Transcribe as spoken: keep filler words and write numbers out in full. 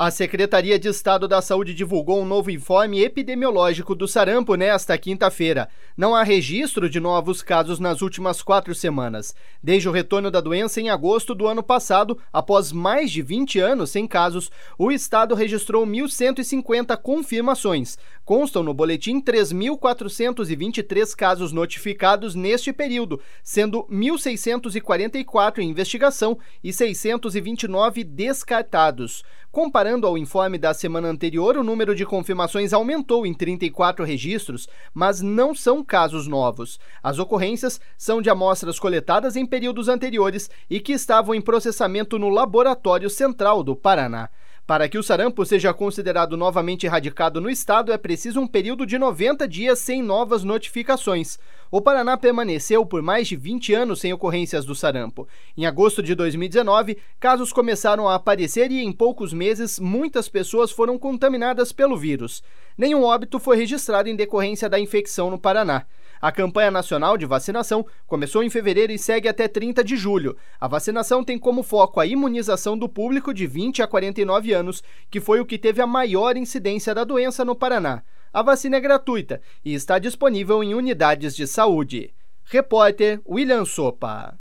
A Secretaria de Estado da Saúde divulgou um novo informe epidemiológico do sarampo nesta quinta-feira. Não há registro de novos casos nas últimas quatro semanas. Desde o retorno da doença em agosto do ano passado, após mais de vinte anos sem casos, o estado registrou mil cento e cinquenta confirmações. Constam no boletim três mil quatrocentos e vinte e três casos notificados neste período, sendo mil seiscentos e quarenta e quatro em investigação e seiscentos e vinte e nove descartados. Comparando ao informe da semana anterior, o número de confirmações aumentou em trinta e quatro registros, mas não são casos novos. As ocorrências são de amostras coletadas em períodos anteriores e que estavam em processamento no Laboratório Central do Paraná. Para que o sarampo seja considerado novamente erradicado no estado, é preciso um período de noventa dias sem novas notificações. O Paraná permaneceu por mais de vinte anos sem ocorrências do sarampo. Em agosto de dois mil e dezenove, casos começaram a aparecer e, em poucos meses, muitas pessoas foram contaminadas pelo vírus. Nenhum óbito foi registrado em decorrência da infecção no Paraná. A campanha nacional de vacinação começou em fevereiro e segue até trinta de julho. A vacinação tem como foco a imunização do público de vinte a quarenta e nove anos, que foi o que teve a maior incidência da doença no Paraná. A vacina é gratuita e está disponível em unidades de saúde. Repórter William Sopa.